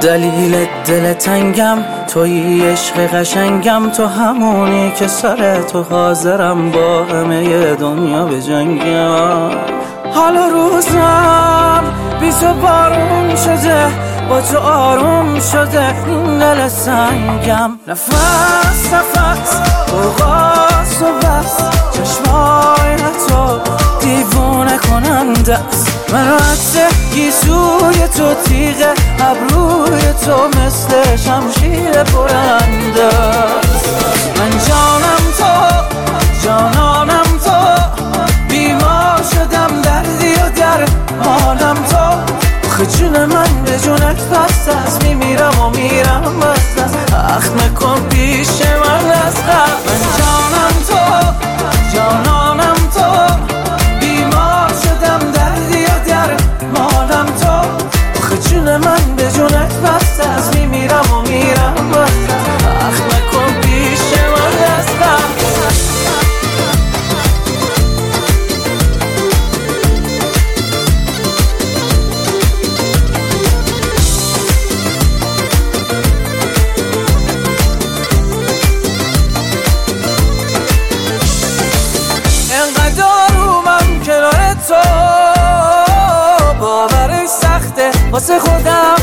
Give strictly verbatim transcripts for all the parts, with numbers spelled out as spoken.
دلیل دل تنگم تویی، عشق قشنگم تو، همونی که سر تو حاضرم با همه دنیا به جنگم. حالا روزم بی تو بارون شده، با تو آروم شده این دل سنگم. نفس نفس اوقات و بس، چشمای تو دیوونه کننده است. من رد گیسوی تو، تیغ ابروی تو مثل شمشیر برنده است. من جانم تو، جانانم تو، بیمار شدم دردی و در حالم تو. آخه جون من به جونت بست است، میمیرم و میرم بست است. اخ نکن پیش من از قبل. من جانم تو، جانانم تو، بیمار شدم دردی و در حالم تو. آخه جون من به جونت بست است، میمیرم و میرم بست است. اخ نکن پیش من از قبل. تو باورش سخته واسه خودم،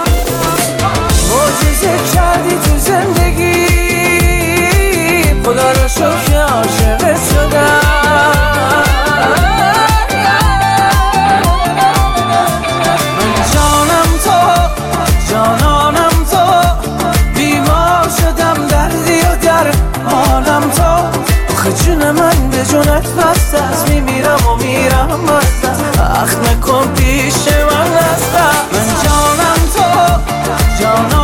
معجزه کردی تو زندگی، خدا رو شکر عاشقت شدم. من جانم تو، جانانم تو، بیمار شدم دردی و در حالم تو. آخه جون من به جونت بست است، میمیرم و میرم بست است. اخ نکن پیش من است. من جانم تو، جانم